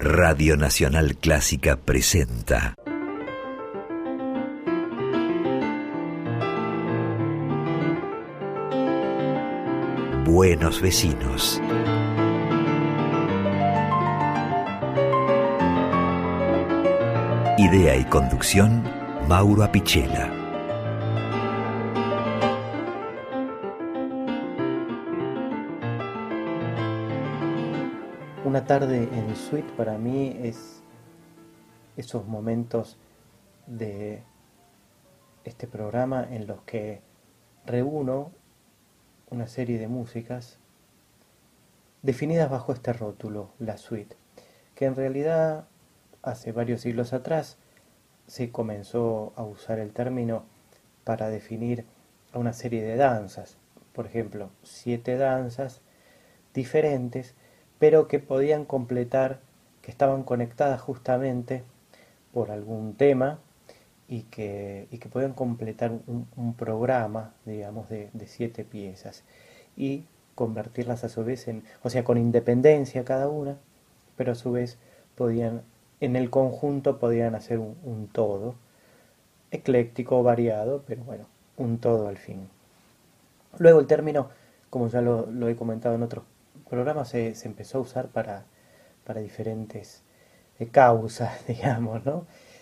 Radio Nacional Clásica presenta Buenos Vecinos. Idea y conducción, Mauro Apicella. Una tarde en Suite para mí es esos momentos de este programa en los que reúno una serie de músicas definidas bajo este rótulo, la suite, que en realidad hace varios siglos atrás se comenzó a usar el término para definir a una serie de danzas, por ejemplo, 7 danzas diferentes, pero que podían completar, que estaban conectadas justamente por algún tema y que podían completar un programa, digamos, de 7 piezas y convertirlas a su vez o sea, con independencia cada una, pero a su vez podían, en el conjunto podían hacer un todo, ecléctico, variado, pero bueno, un todo al fin. Luego el término, como ya lo he comentado en otros programas, se empezó a usar para diferentes causas, digamos, ¿no?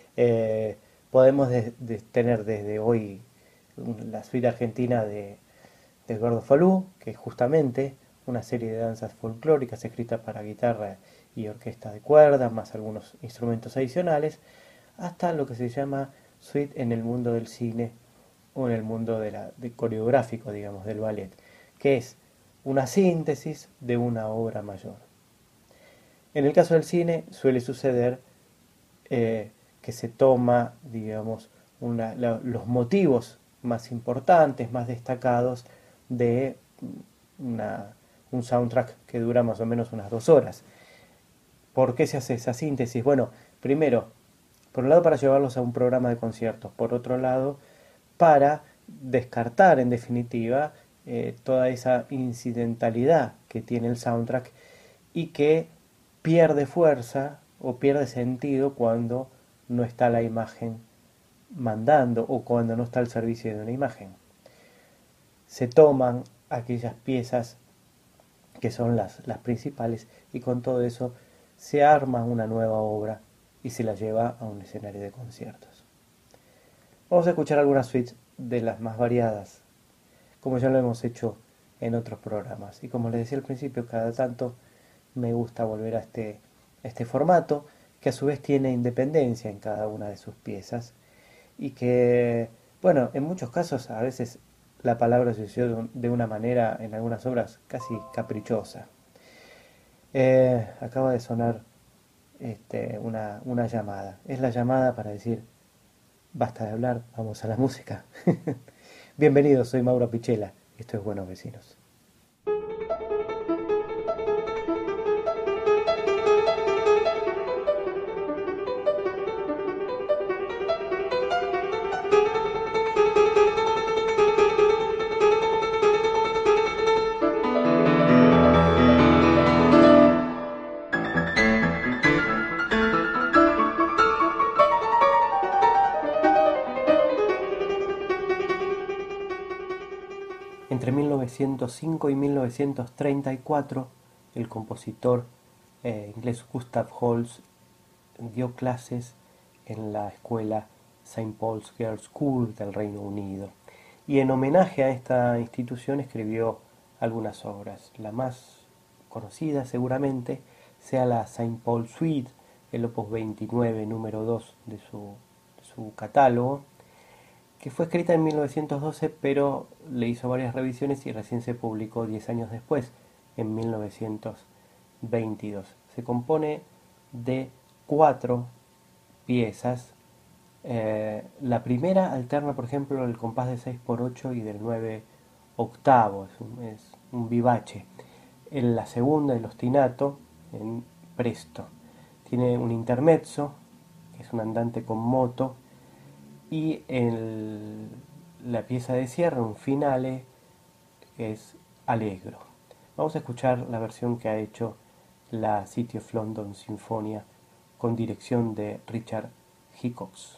Podemos tener desde hoy la suite argentina de Edgardo Falú, que es justamente una serie de danzas folclóricas escritas para guitarra y orquesta de cuerdas, más algunos instrumentos adicionales, hasta lo que se llama suite en el mundo del cine o en el mundo de coreográfico, digamos, del ballet, que es una síntesis de una obra mayor. En el caso del cine suele suceder que se toma, digamos, los motivos más importantes, más destacados de un soundtrack que dura más o menos unas 2 horas. ¿Por qué se hace esa síntesis? Bueno, primero, por un lado para llevarlos a un programa de conciertos, por otro lado para descartar en definitiva toda esa incidentalidad que tiene el soundtrack y que pierde fuerza o pierde sentido cuando no está la imagen mandando o cuando no está al servicio de una imagen. Se toman aquellas piezas que son las principales y con todo eso se arma una nueva obra y se la lleva a un escenario de conciertos. Vamos a escuchar algunas suites de las más variadas, como ya lo hemos hecho en otros programas. Y como les decía al principio, cada tanto me gusta volver a este formato, que a su vez tiene independencia en cada una de sus piezas, y que, bueno, en muchos casos a veces la palabra se usó de una manera, en algunas obras, casi caprichosa. Acaba de sonar una llamada. Es la llamada para decir, basta de hablar, vamos a la música. Bienvenidos, soy Mauro Apicella, esto es Buenos Vecinos. Entre 1905 y 1934, el compositor inglés Gustav Holst dio clases en la escuela St. Paul's Girls' School del Reino Unido. Y en homenaje a esta institución escribió algunas obras. La más conocida seguramente sea la St. Paul Suite, el opus 29, número 2 de su catálogo, que fue escrita en 1912, pero le hizo varias revisiones y recién se publicó 10 años después, en 1922. Se compone de 4 piezas. La primera alterna, por ejemplo, el compás de 6x8 y del 9 octavo, es un vivace. En la segunda, el ostinato, en presto. Tiene un intermezzo, que es un andante con moto, y la pieza de cierre, un finale, es allegro. Vamos a escuchar la versión que ha hecho la City of London Sinfonia con dirección de Richard Hickox.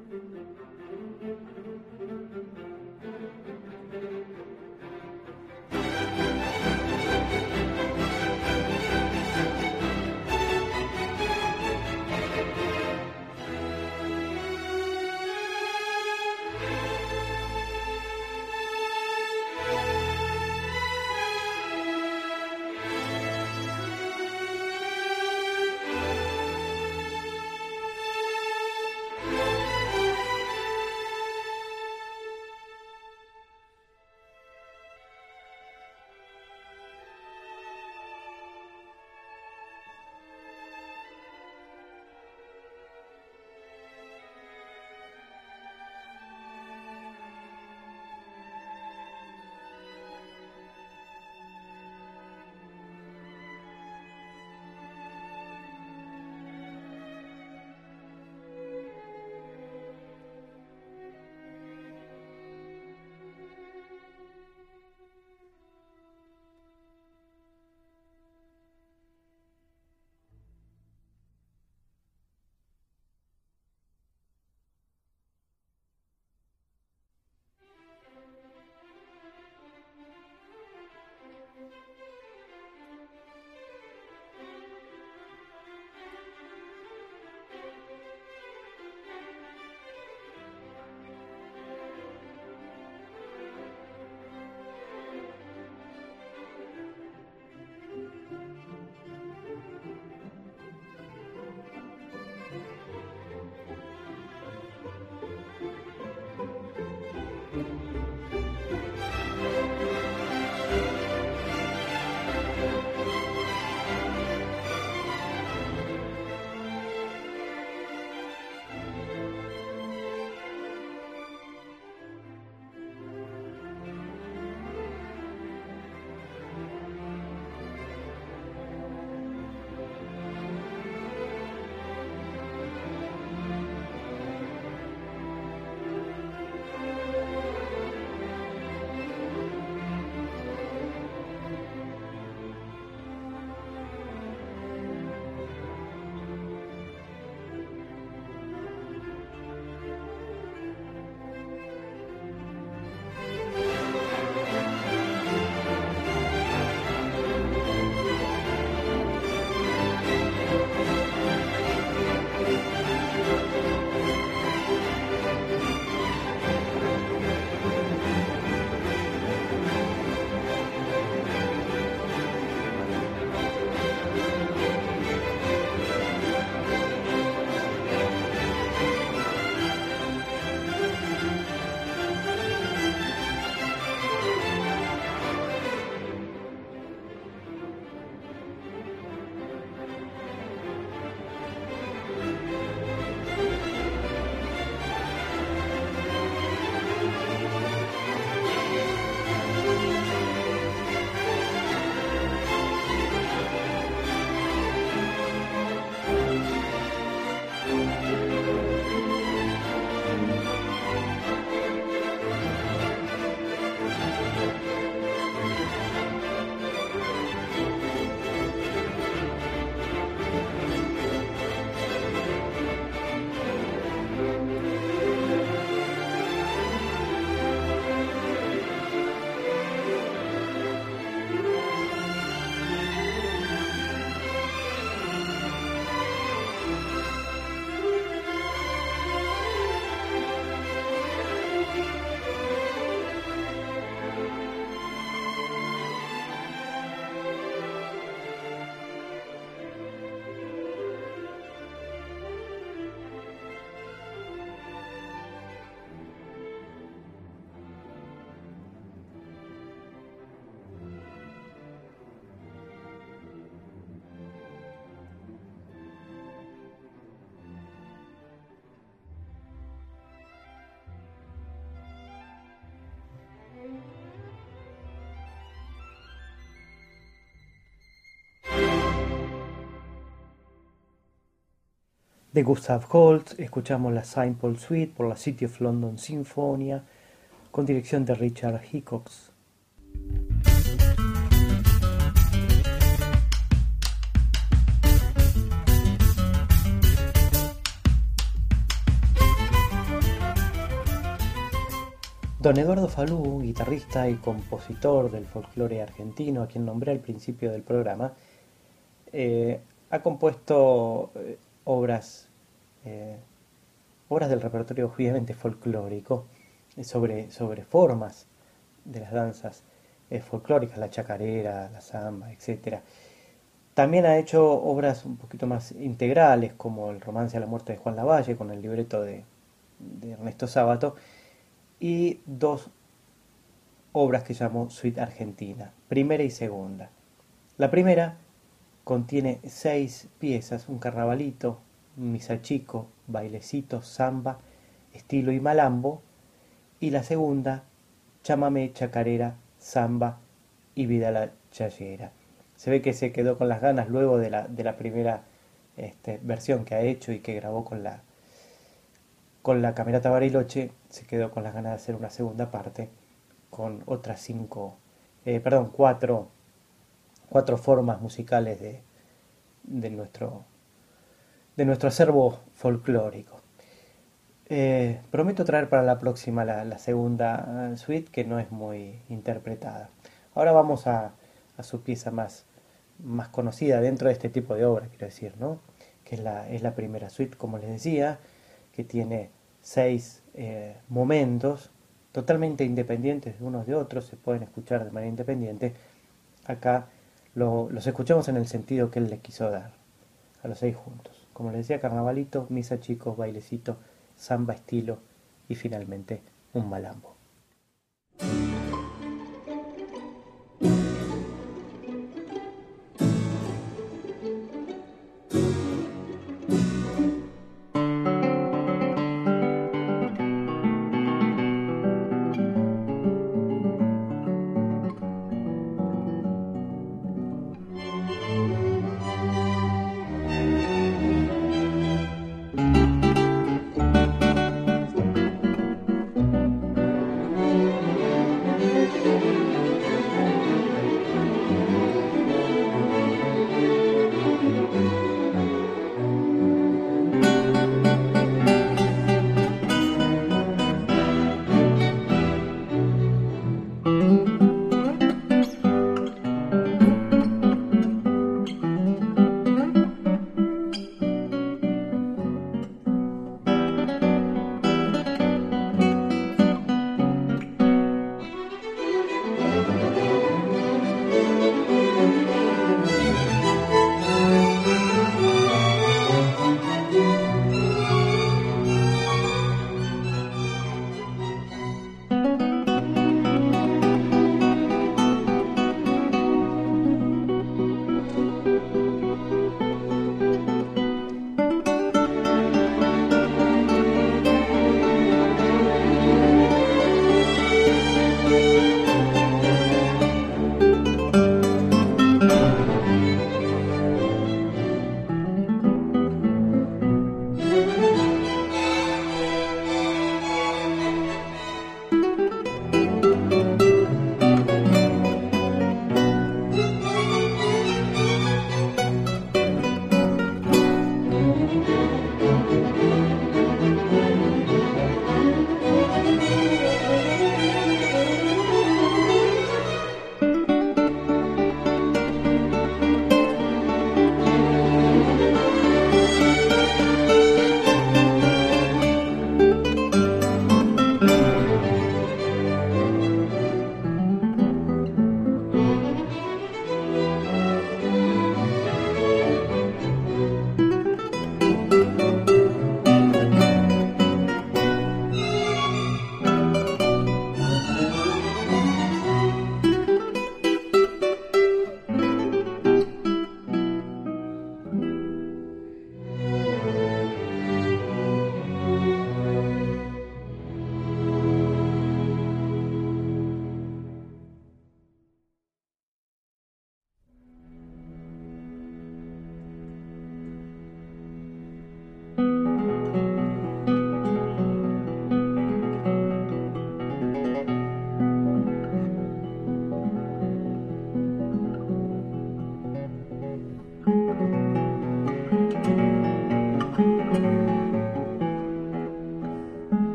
De Gustav Holst escuchamos la St. Paul Suite por la City of London Sinfonia con dirección de Richard Hickox. Don Eduardo Falú, guitarrista y compositor del folclore argentino, a quien nombré al principio del programa, ha compuesto eh, obras del repertorio obviamente folclórico, sobre formas de las danzas folclóricas, la chacarera, la samba, etcétera. También ha hecho obras un poquito más integrales, como el Romance a la muerte de Juan Lavalle, con el libreto de Ernesto Sábato, y dos obras que llamó Suite Argentina, primera y segunda. La primera contiene 6 piezas, un carnavalito, un misa chico, bailecito, samba, estilo y malambo, y la segunda, chamamé, chacarera, samba y vida la chayera. Se ve que se quedó con las ganas luego de la primera versión que ha hecho y que grabó con la Camerata Bariloche, se quedó con las ganas de hacer una segunda parte con otras cuatro formas musicales de nuestro, de nuestro acervo folclórico. Prometo traer para la próxima la segunda suite, que no es muy interpretada. Ahora vamos a su pieza más conocida dentro de este tipo de obra, quiero decir, ¿no? Que es la primera suite, como les decía, que tiene 6 momentos totalmente independientes de unos de otros, se pueden escuchar de manera independiente. Acá los escuchamos en el sentido que él le quiso dar a los 6 juntos. Como les decía, carnavalito, misa chico, bailecito, samba estilo y finalmente un malambo.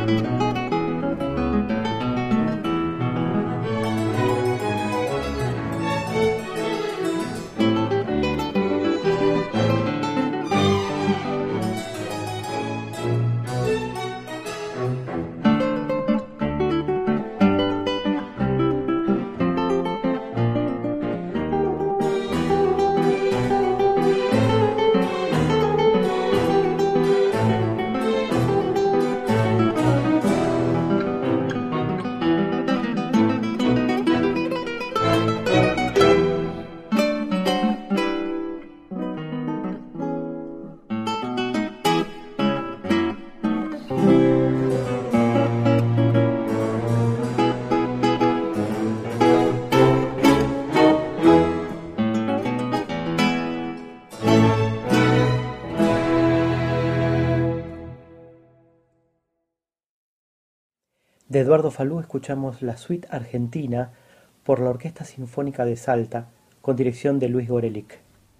De Eduardo Falú escuchamos la Suite Argentina por la Orquesta Sinfónica de Salta, con dirección de Luis Gorelick.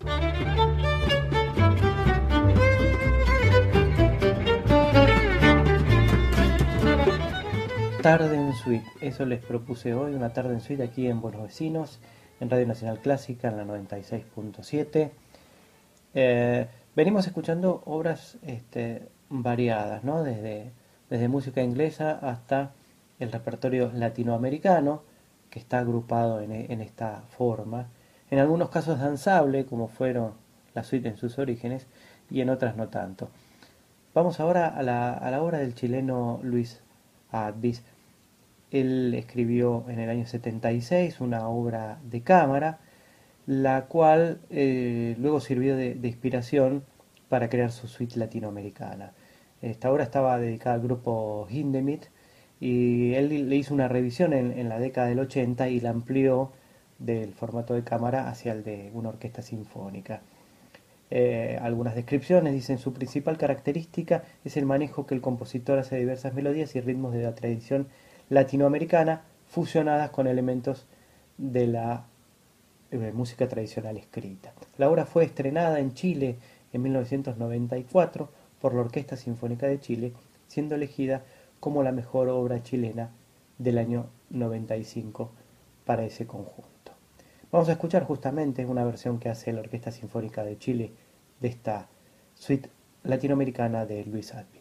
Tarde en Suite, eso les propuse hoy, una tarde en Suite aquí en Buenos Vecinos, en Radio Nacional Clásica, en la 96.7. Venimos escuchando obras variadas, ¿no? Desde música inglesa hasta el repertorio latinoamericano, que está agrupado en esta forma. En algunos casos danzable, como fueron la suite en sus orígenes, y en otras no tanto. Vamos ahora a la obra del chileno Luis Advis. Él escribió en el año 76 una obra de cámara, la cual luego sirvió de inspiración para crear su suite latinoamericana. Esta obra estaba dedicada al grupo Hindemith y él le hizo una revisión en la década del 80 y la amplió del formato de cámara hacia el de una orquesta sinfónica. Algunas descripciones dicen: su principal característica es el manejo que el compositor hace de diversas melodías y ritmos de la tradición latinoamericana fusionadas con elementos de la música tradicional escrita. La obra fue estrenada en Chile en 1994 por la Orquesta Sinfónica de Chile, siendo elegida como la mejor obra chilena del año 95 para ese conjunto. Vamos a escuchar justamente una versión que hace la Orquesta Sinfónica de Chile de esta suite latinoamericana de Luis Advis.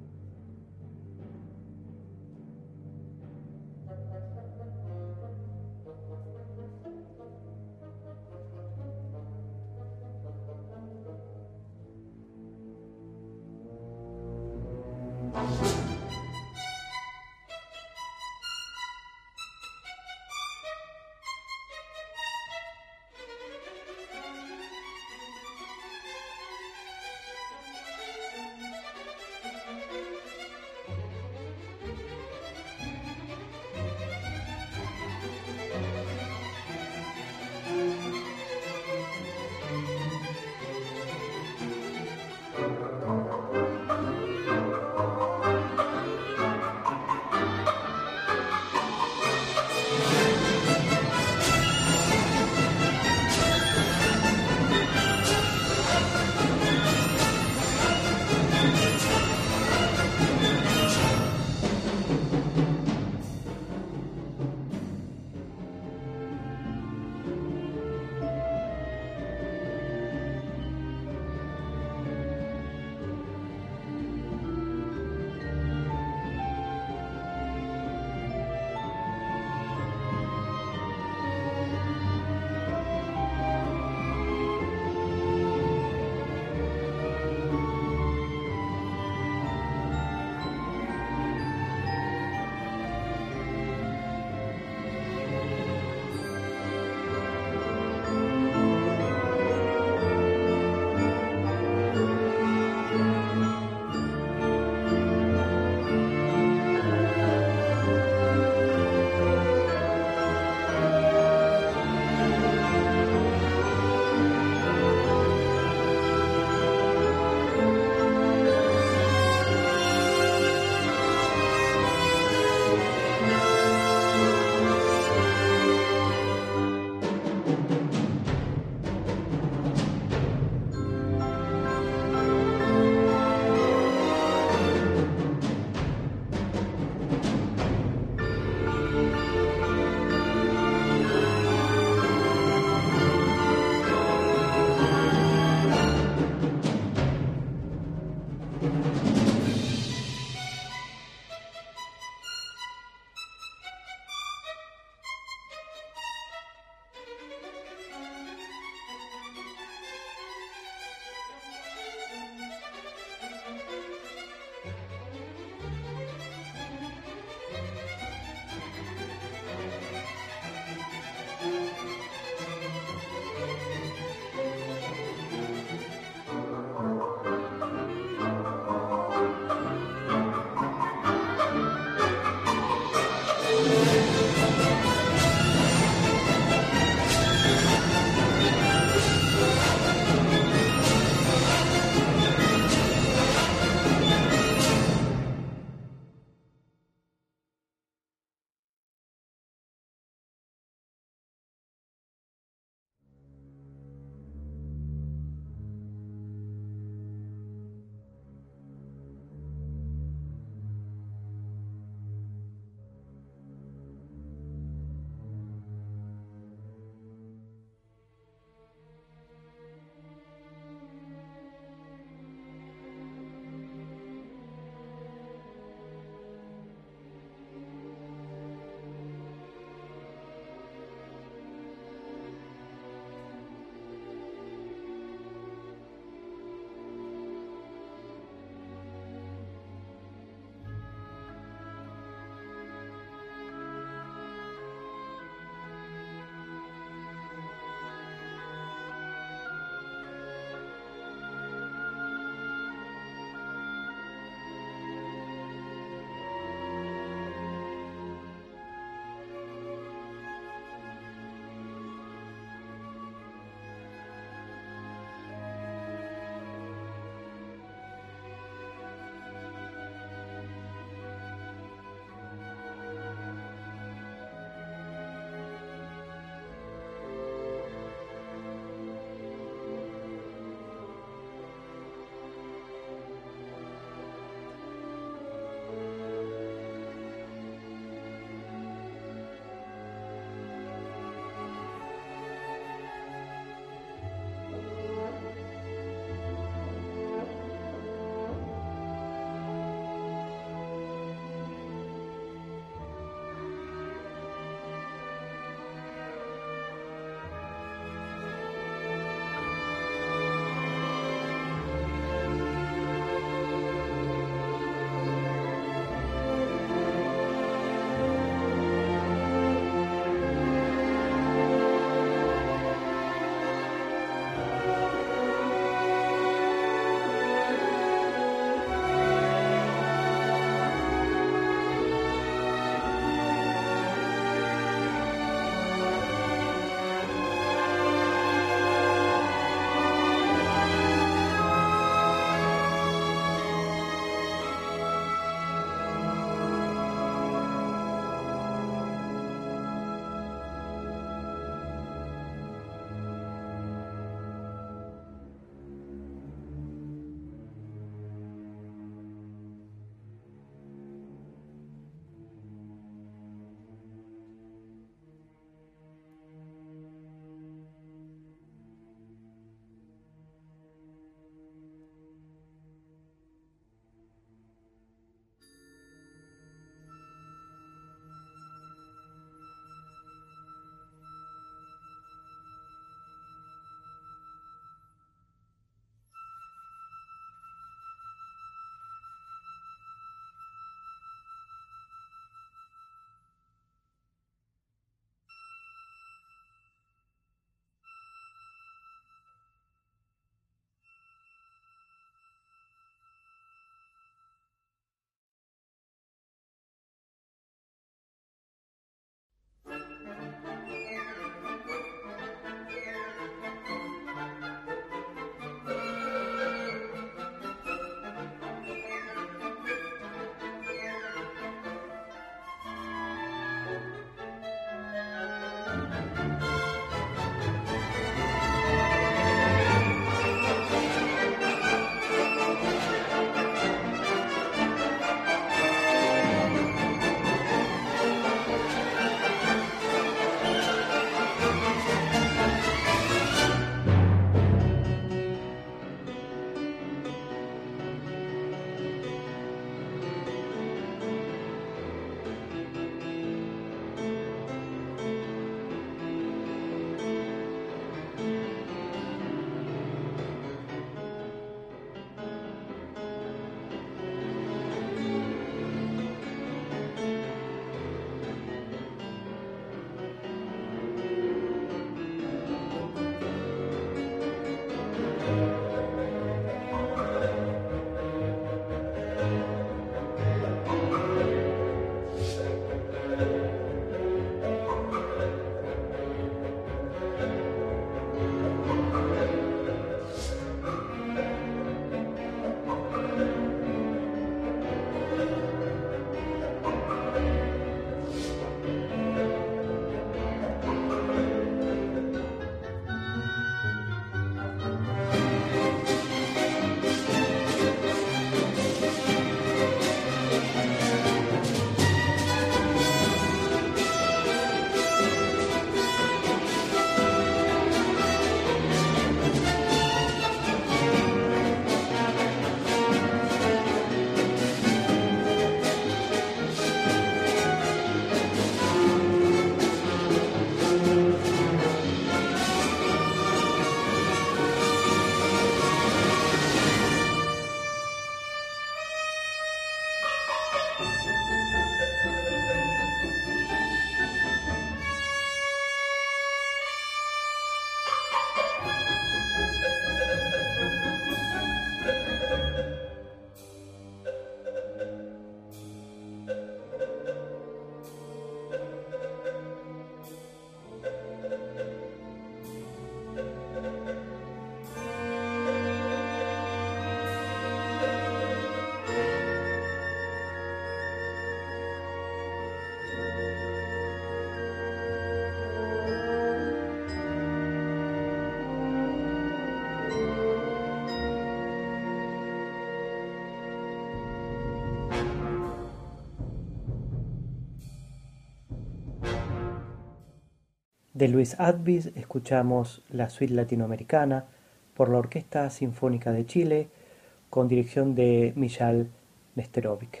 De Luis Advis escuchamos la suite latinoamericana por la Orquesta Sinfónica de Chile con dirección de Mijal Nesterovic.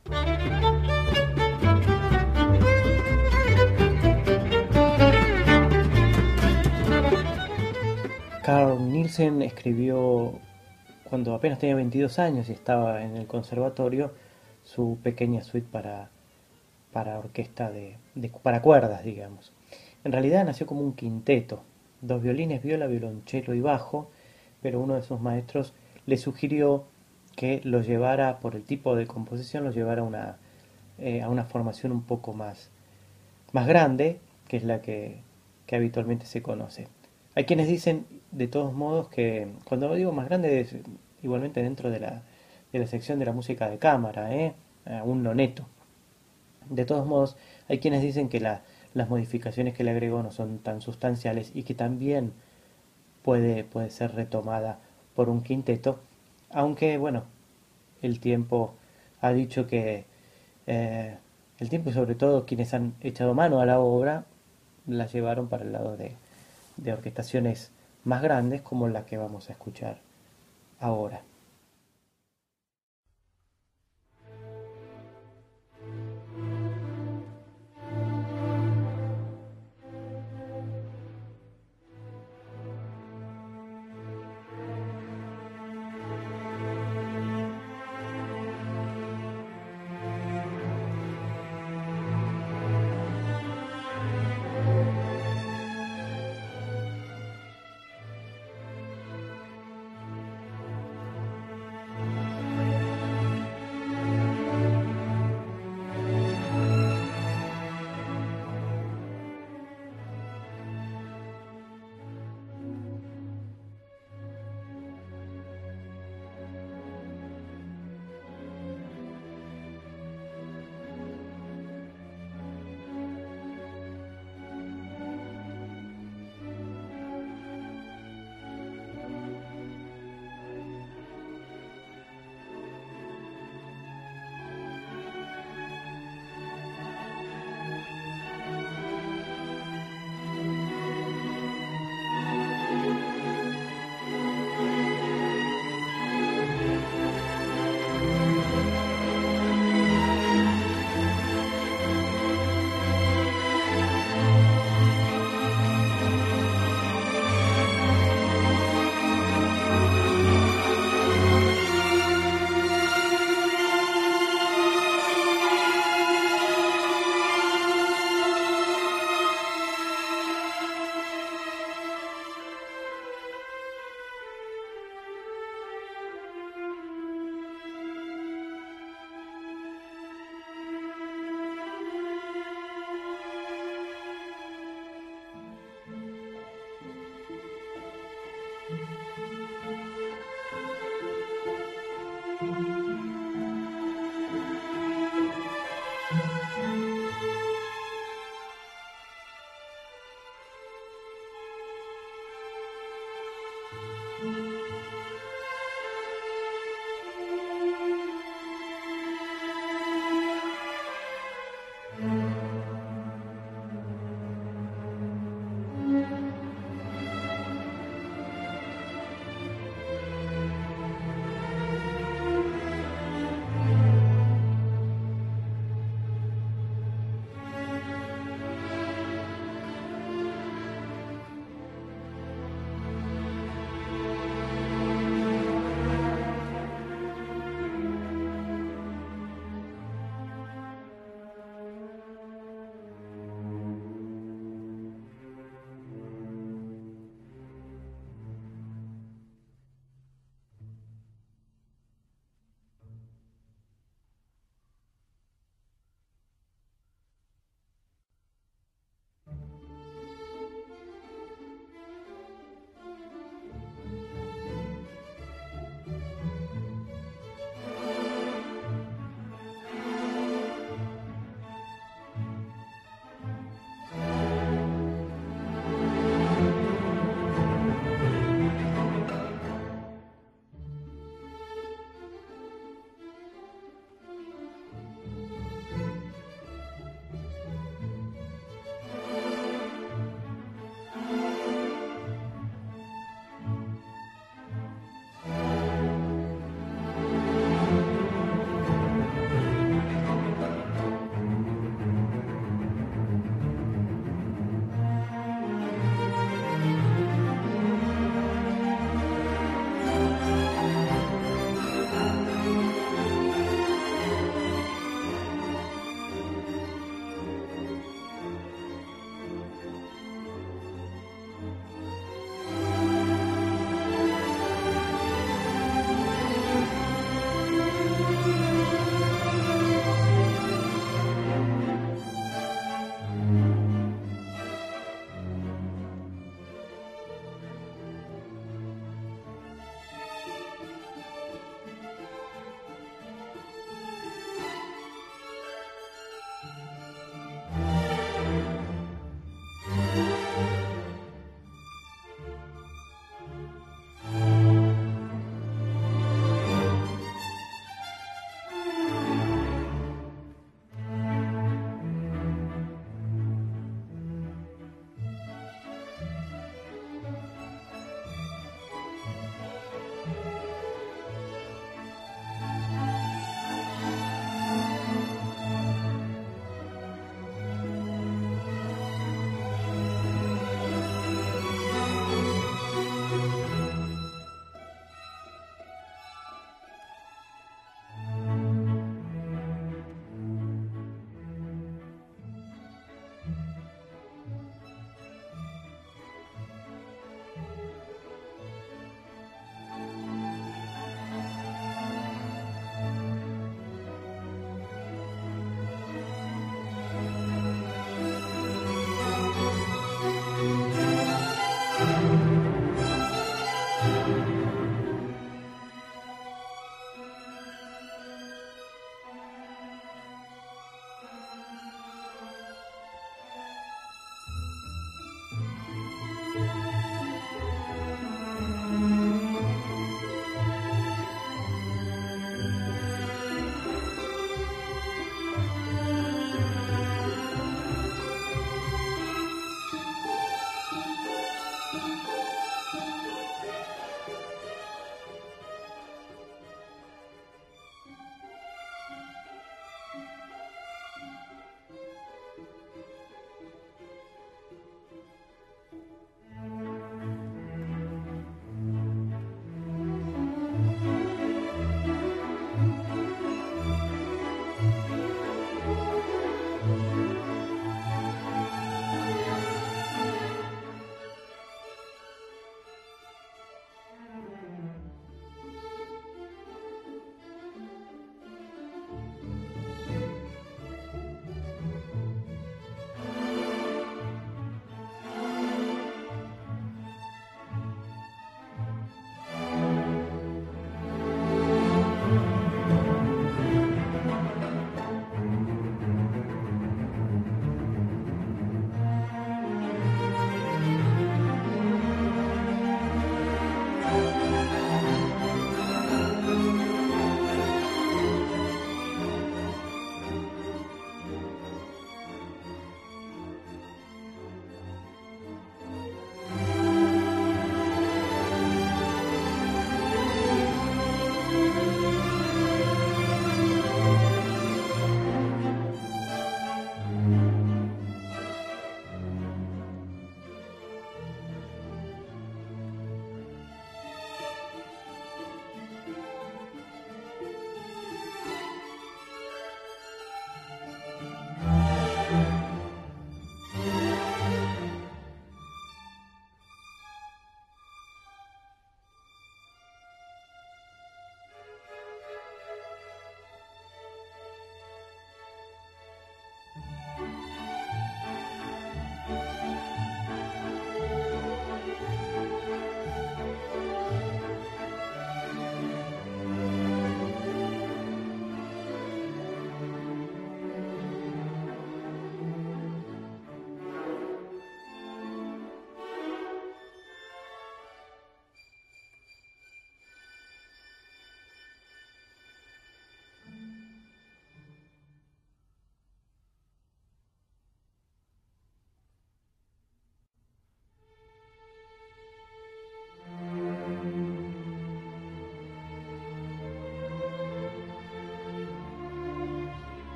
Carl Nielsen escribió cuando apenas tenía 22 años y estaba en el conservatorio su pequeña suite para orquesta para cuerdas, digamos. En realidad nació como un quinteto, dos violines, viola, violonchelo y bajo, pero uno de sus maestros le sugirió que lo llevara, por el tipo de composición, lo llevara a una formación un poco más grande, que es la que habitualmente se conoce. Hay quienes dicen, de todos modos, que cuando digo más grande es igualmente dentro de la sección de la música de cámara, un noneto. De todos modos, hay quienes dicen que las modificaciones que le agregó no son tan sustanciales y que también puede ser retomada por un quinteto, aunque bueno, el tiempo ha dicho que el tiempo y sobre todo quienes han echado mano a la obra la llevaron para el lado de orquestaciones más grandes como la que vamos a escuchar ahora.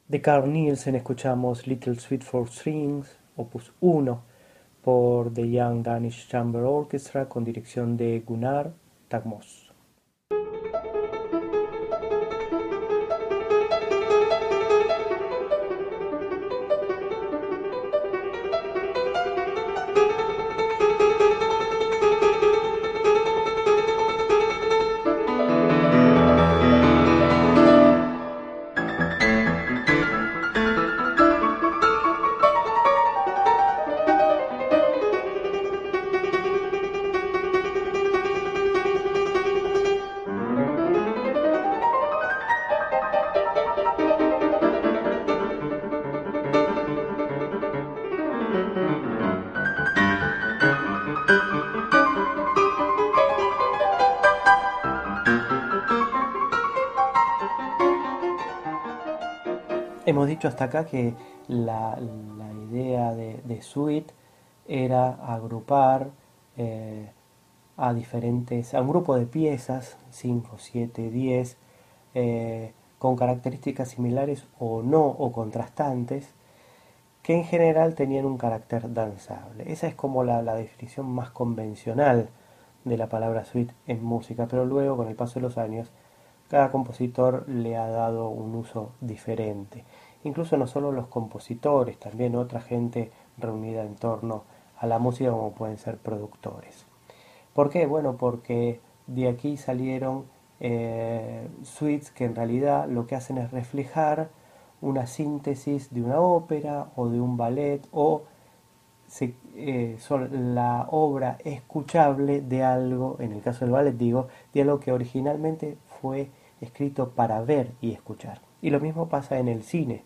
De Carl Nielsen escuchamos Little Suite for Strings, opus 1, por The Young Danish Chamber Orchestra con dirección de Gunnar Tagmos. Hemos dicho hasta acá que la idea de suite era agrupar a un grupo de piezas, 5, 7, 10, con características similares o no, o contrastantes, que en general tenían un carácter danzable. Esa es como la definición más convencional de la palabra suite en música, pero luego, con el paso de los años, cada compositor le ha dado un uso diferente. Incluso no solo los compositores, también otra gente reunida en torno a la música, como pueden ser productores. ¿Por qué? Bueno, porque de aquí salieron suites que en realidad lo que hacen es reflejar una síntesis de una ópera o de un ballet, o son la obra escuchable de algo, en el caso del ballet digo, de algo que originalmente fue escrito para ver y escuchar. Y lo mismo pasa en el cine.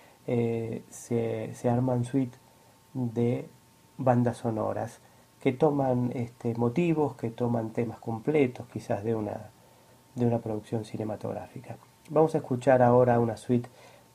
Se arman suites de bandas sonoras que toman motivos, que toman temas completos, quizás de una producción cinematográfica. Vamos a escuchar ahora una suite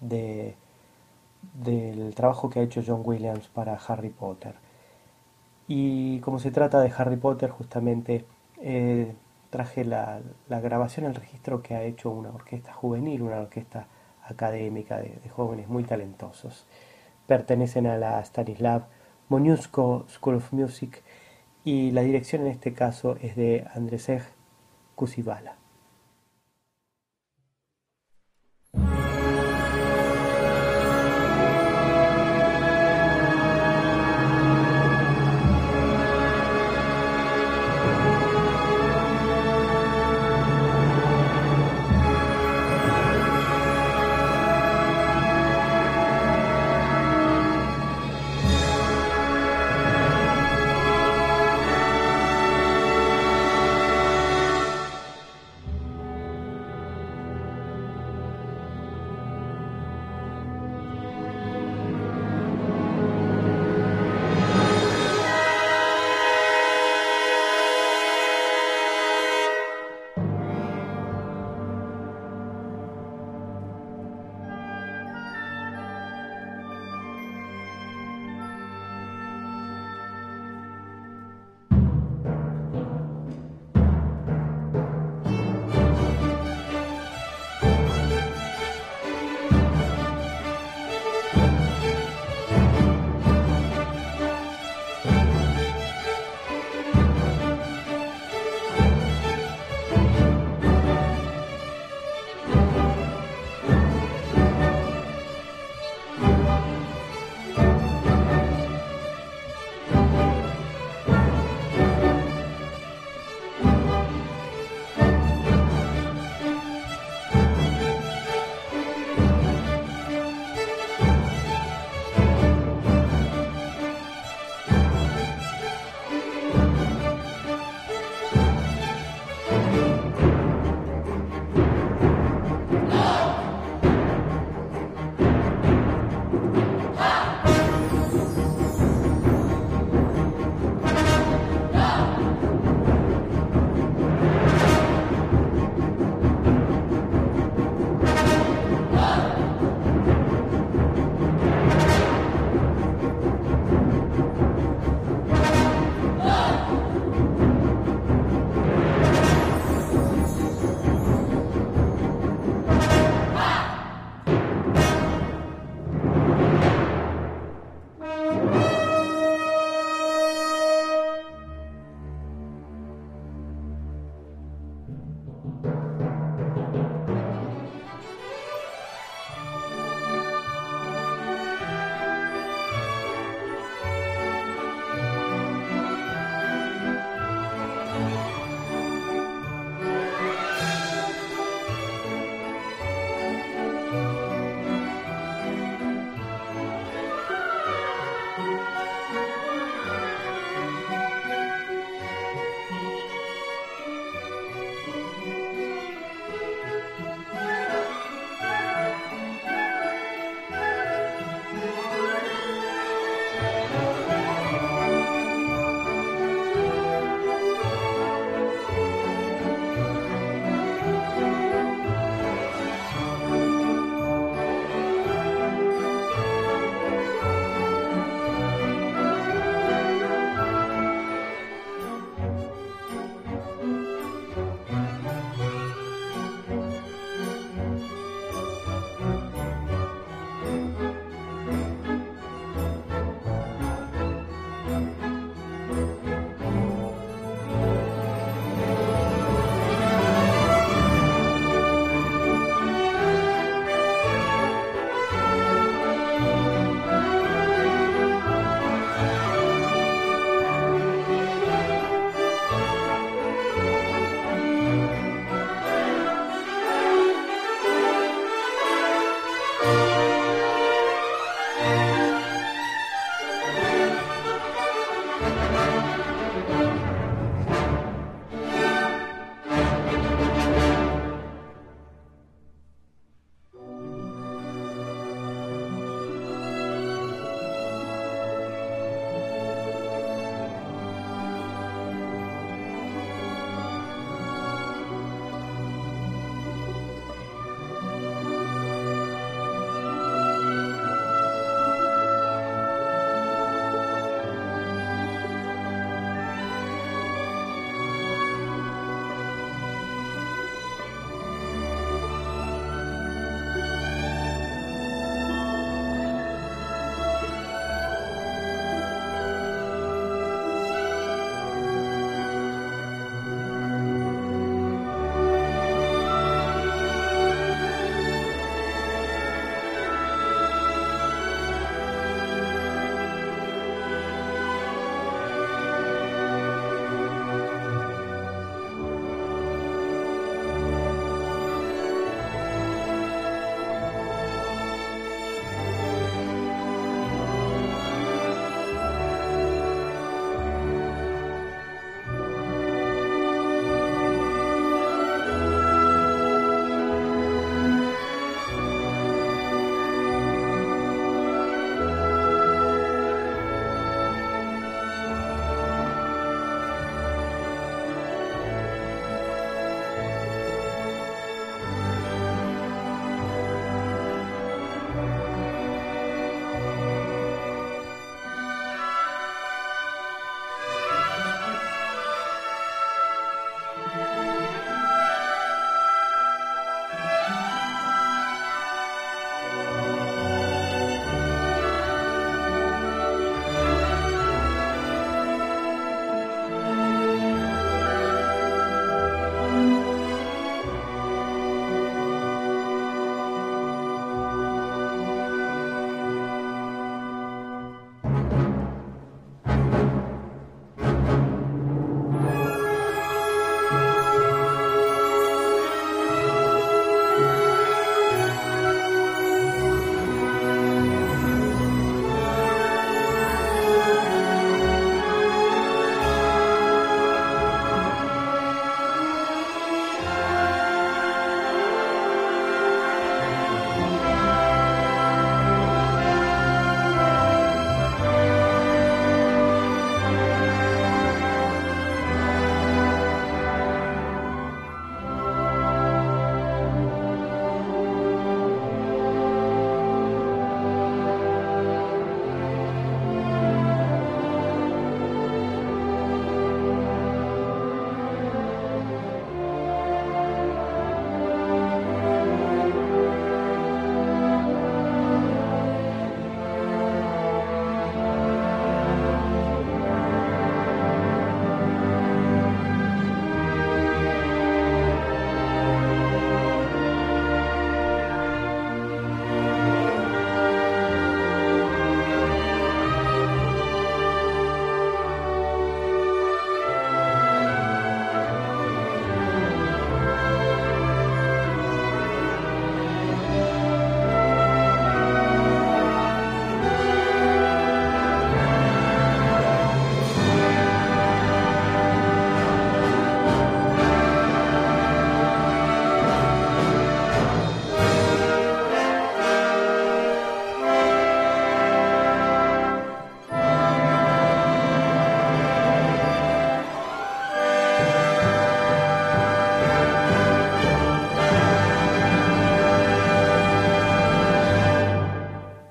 del trabajo que ha hecho John Williams para Harry Potter. Y como se trata de Harry Potter, justamente traje la grabación, el registro que ha hecho una orquesta juvenil, una orquesta académica de jóvenes muy talentosos. Pertenecen a la Stanislav Moniuszko School of Music y la dirección en este caso es de Andrzej Kusivala.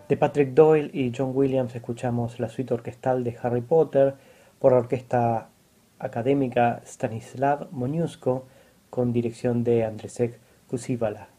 De Patrick Doyle y John Williams escuchamos la suite orquestal de Harry Potter por la orquesta académica Stanislav Moniuszko con dirección de Andrzej Kusivala.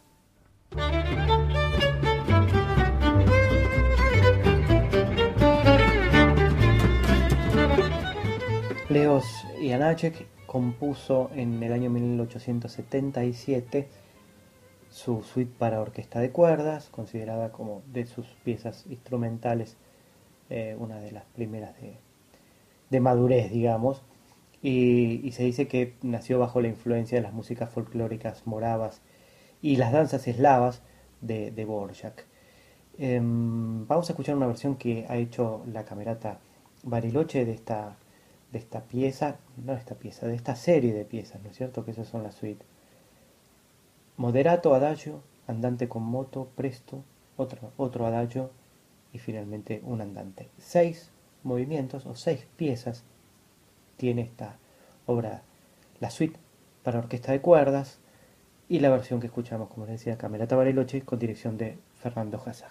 Leos Janáček compuso en el año 1877 su suite para orquesta de cuerdas, considerada como de sus piezas instrumentales una de las primeras de madurez, digamos, y se dice que nació bajo la influencia de las músicas folclóricas moravas y las danzas eslavas de Dvorak. Vamos a escuchar una versión que ha hecho la Camerata Bariloche de esta pieza, no de esta pieza, de esta serie de piezas, ¿no es cierto? Que esas son las suites. Moderato, adagio, andante con moto, presto, otro adagio y finalmente un andante. 6 movimientos o 6 piezas tiene esta obra, la suite para orquesta de cuerdas y la versión que escuchamos, como les decía, Camerata Bariloche con dirección de Fernando Hassag.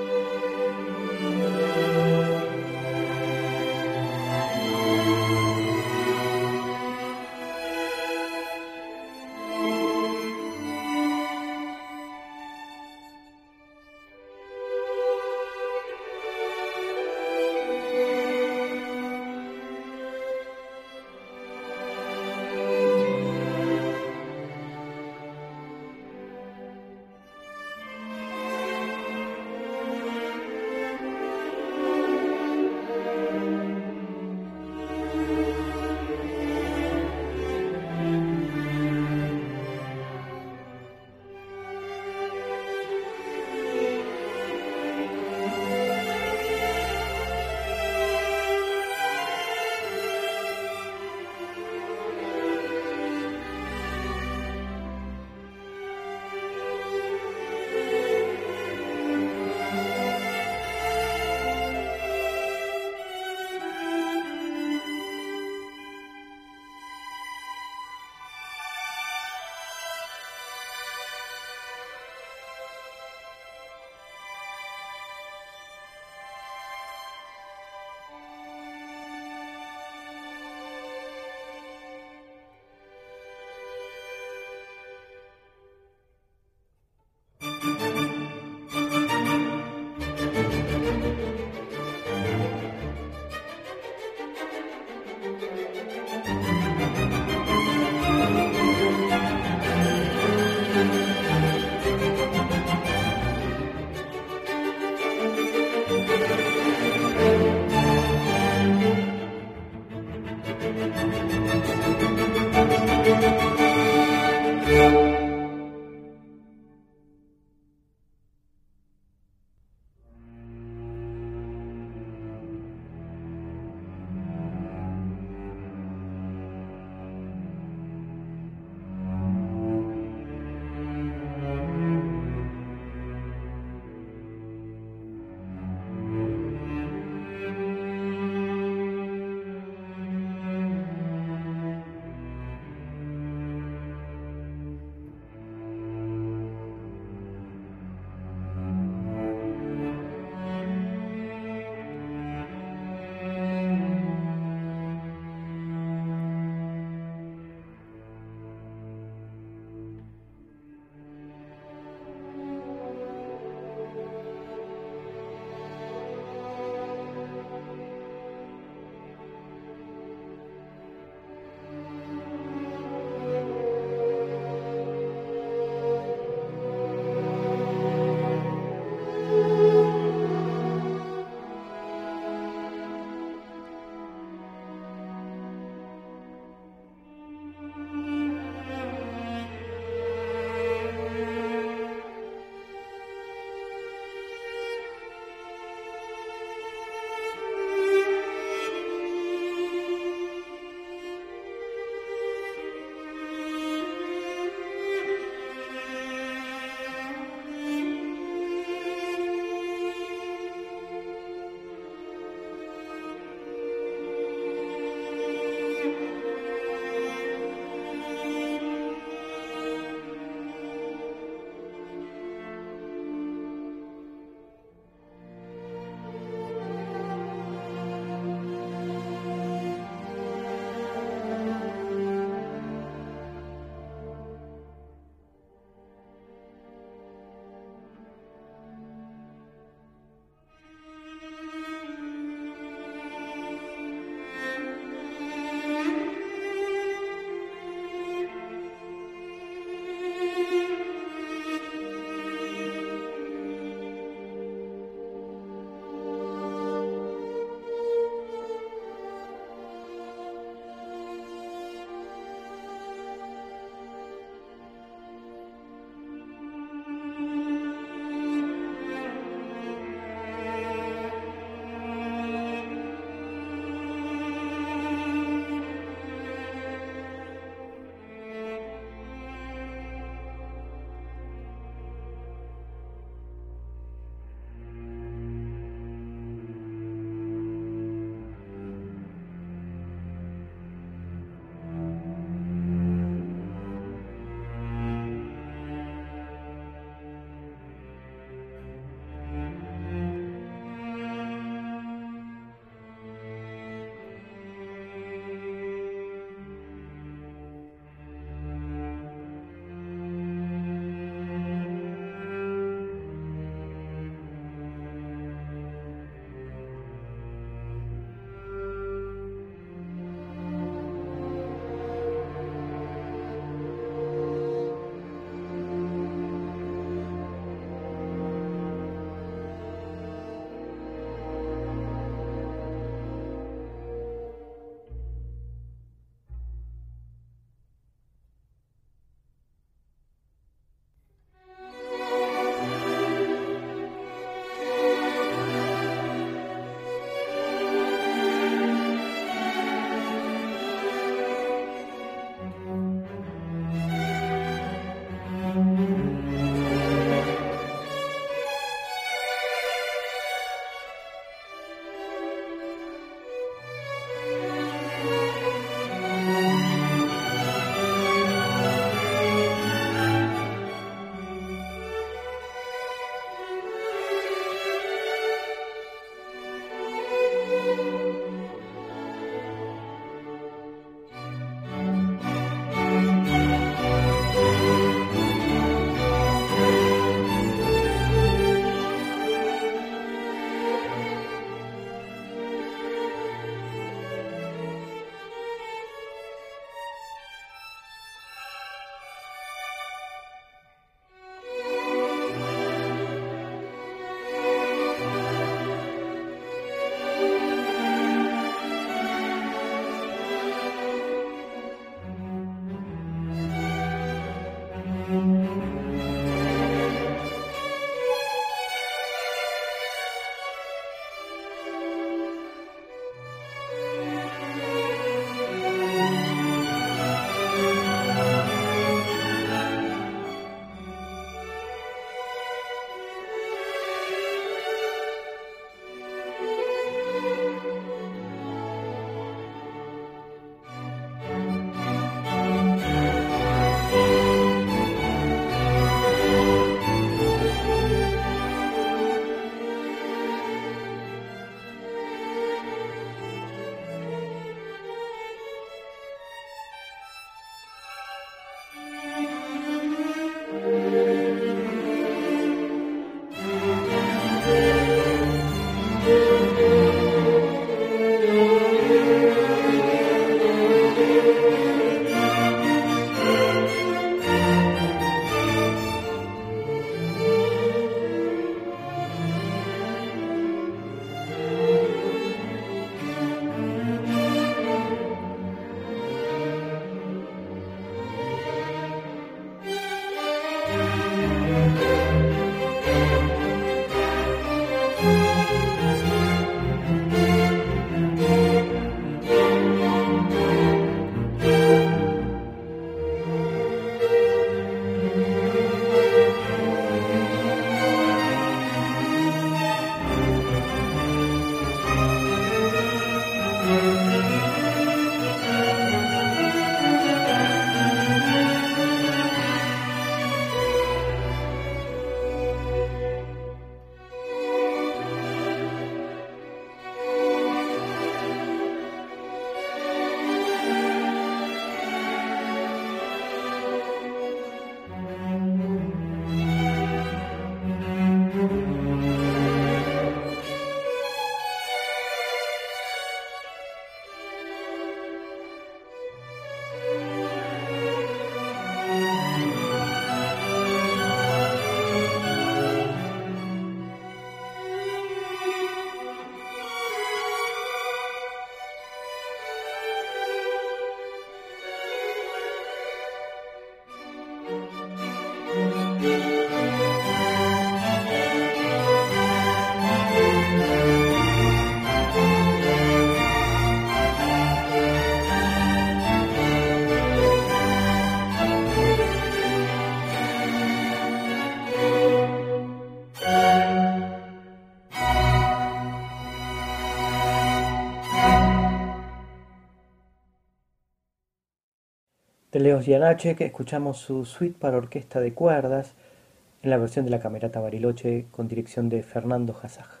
De Leos Janáček escuchamos su suite para orquesta de cuerdas en la versión de la Camerata Bariloche con dirección de Fernando Hassaj.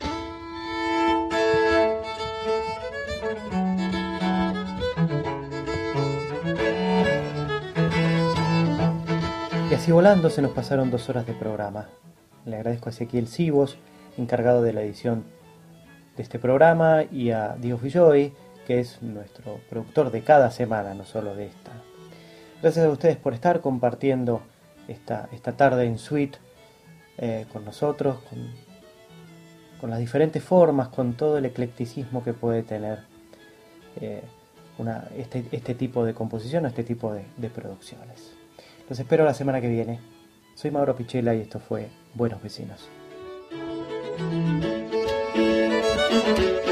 Y así volando se nos pasaron 2 horas de programa. Le agradezco a Ezequiel Sivos, encargado de la edición de este programa, y a Dio Filloy, que es nuestro productor de cada semana, no solo de esta. Gracias a ustedes por estar compartiendo esta tarde en suite con nosotros, con las diferentes formas, con todo el eclecticismo que puede tener este tipo de composición, este tipo de producciones. Los espero la semana que viene. Soy Mauro Pichela y esto fue Buenos Vecinos.